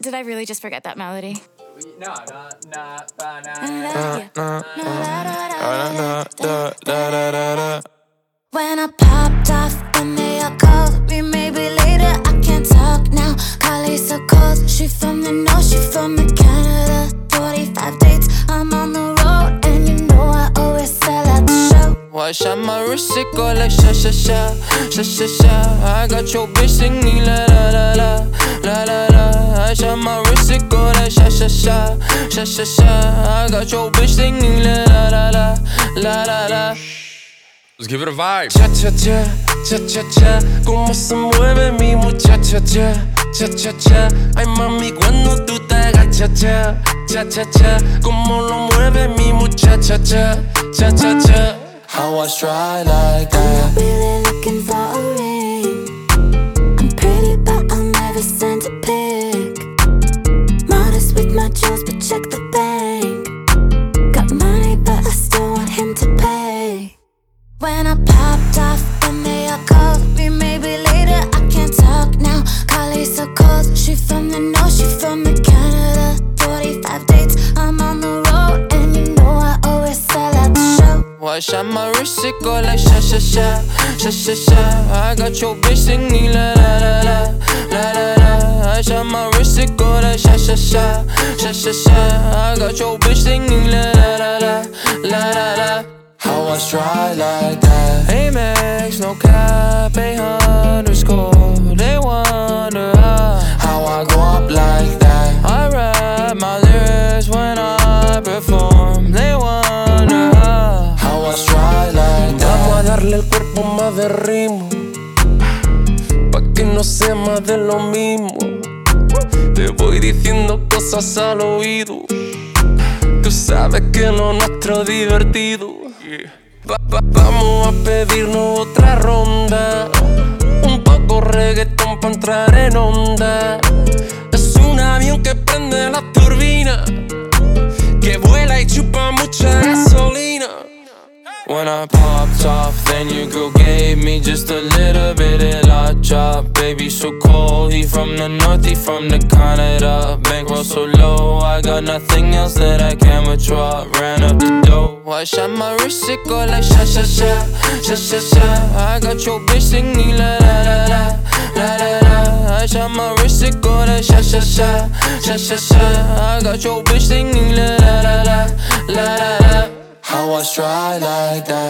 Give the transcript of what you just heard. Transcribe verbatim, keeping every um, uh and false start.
Did I really just forget that melody? No, no, no, no. When I popped off, then they all called me. Maybe later, I can't talk now. Carly's so cold. She from the north, she from the Canada. forty-five dates, I'm on the road, and you know I always sell out the show. Watch out my wrist, it go like sha sha sha, sha sha sha. I got your bitch singing la la la la, la la la. I shot my wrist, it go like sha sha sha, sha sha sha. I got your bitch singing la la la la, la la la. Let's give it a vibe. Cha cha cha, cha cha cha. Cómo se mueve mi muchacha cha, cha cha cha. Ay mami cuando tú te agachas cha, cha cha cha. Cómo lo mueve mi muchacha cha, cha cha cha. How I stride like that. I'm not really looking for a ring. I'm pretty but I'll never send a pic. Modest with my jewels but check the bank. Got money but I still want him to pay. When I popped off, then they all called me. Maybe later, I can't talk now. Carly's so cold. She from the north, she from the Canada. forty-five dates, I'm on the road, and you know I always sell out the show. Watch out my wrist, it go like sha sha sha, sha sha sha. I got your bitch singing la la la la, la la la. I shot my wrist, it go like sha sha sha, sha sha sha. I got your bitch singing la la la la, la la la. How I stride like that. Amex, no cap, a underscore. They wonder how, how I go up like that. I rap my lyrics when I perform. They wonder how, how I stride like that. Vamos a darle el cuerpo más de ritmo, pa' que no sea más de lo mismo. Te voy diciendo cosas al oído. Tú sabes que lo nuestro es divertido. Va, va, vamos a pedirnos otra ronda. Un poco reggaetón pa' entrar en onda. Es un avión que prende la turbina, que vuela y chupa mucha gasolina. When I popped off, then your girl gave me just a little bit of la chop. Baby so cold, he from the north, he from the Canada. Bankroll so low, I got nothing else that I can withdraw. Ran up the dough, I shot my wrist, it go like sha sha sha, sha sha sha. I got your bitch singing la la la la, la la la. I shot my wrist, it go like sha sha sha, sha sha sha. I got your bitch singing la la la la, la la la. How I stride like that.